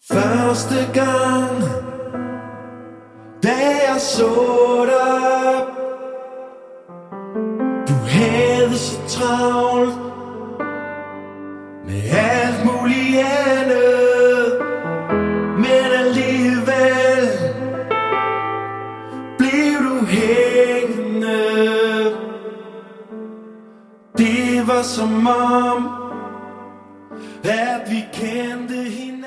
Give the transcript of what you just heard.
Første gang, da jeg så dig, du havde så travlt med alt muligt andet, men alligevel blev du hængende. Det var som om, at vi kendte hinanden.